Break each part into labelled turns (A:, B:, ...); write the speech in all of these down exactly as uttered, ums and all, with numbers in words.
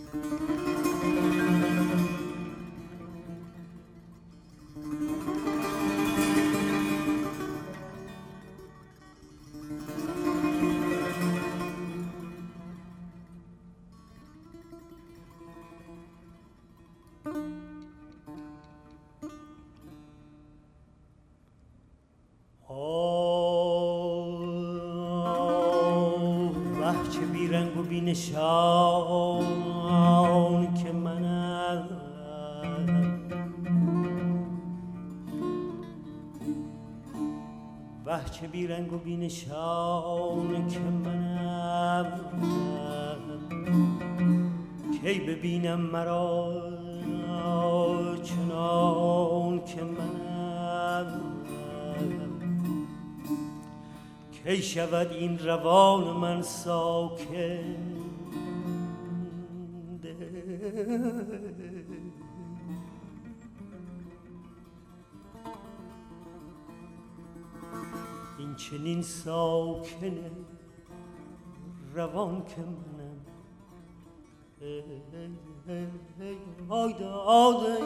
A: نشان که منم وه چه بی رنگ و بی نشان که منم کی ببینم مرا چنان که منم کی شود این روان من ساکن این چنین ساکنه روان که منم آی داده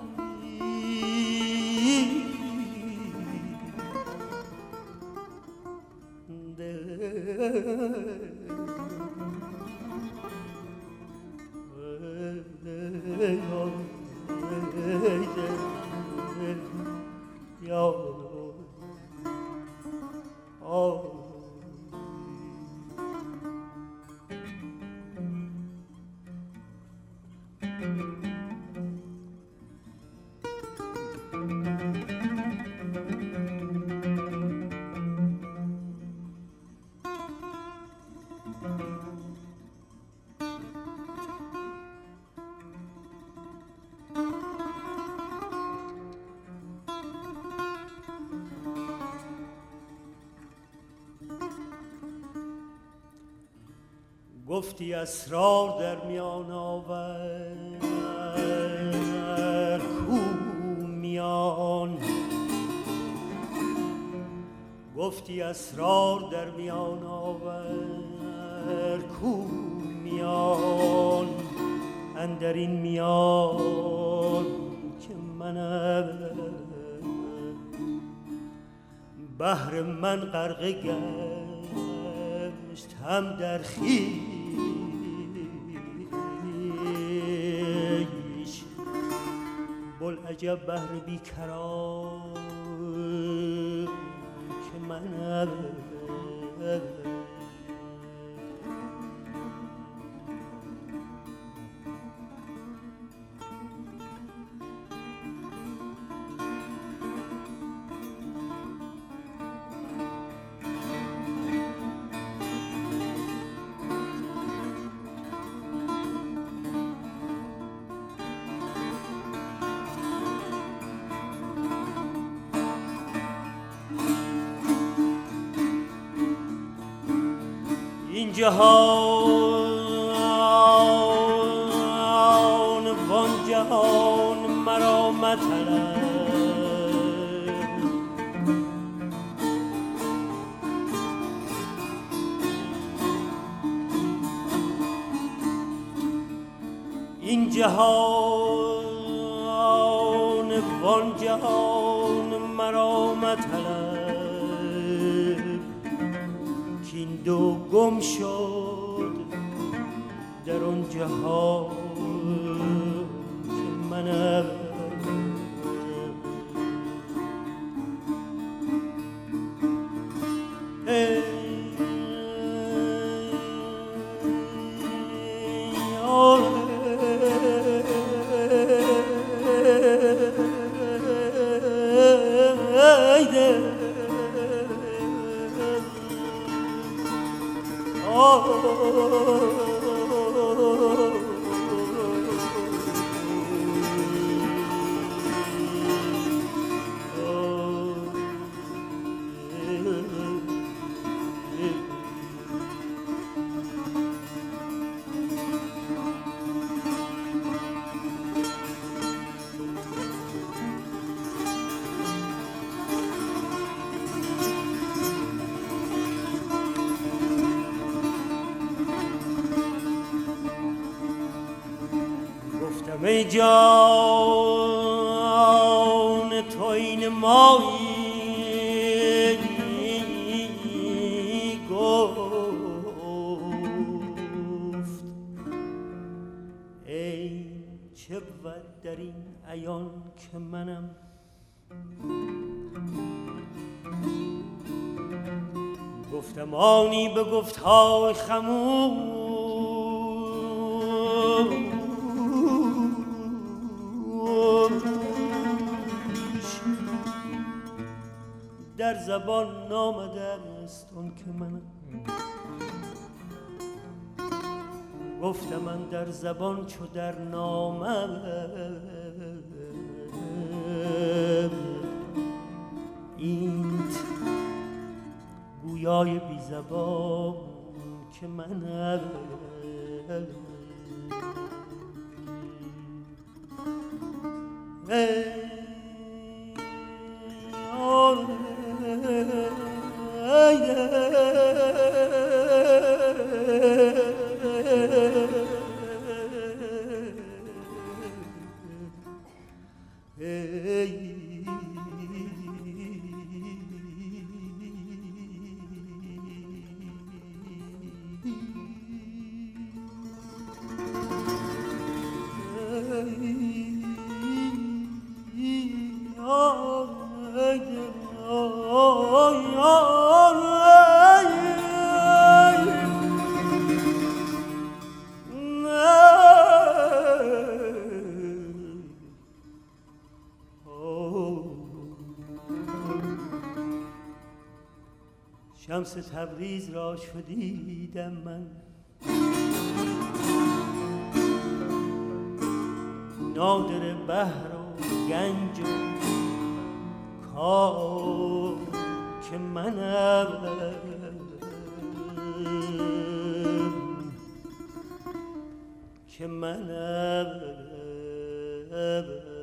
A: گفتی اسرار در میان آور کو میان گفتی اسرار در میان آور کو میان اندر این میان که منم بحر من غرقه گشت هم در خویش بلعجب بحر بیکران که منم این جهان وان جهان مرا مطلب این جهان وان جهان مرا مطلب این دو گم شد در اون جهان که منم ای گفتم ای جان تو این مایی گفت ای چه بود در این عیان که منم گفتم آنی به گفتهای خموش در زبان نامده است اون که من گفتم من در زبان چو در نامه اینت گویای بی زبان که من شمس تبریز را شدیدم من نادر بحر و گنج و کار که منم که منم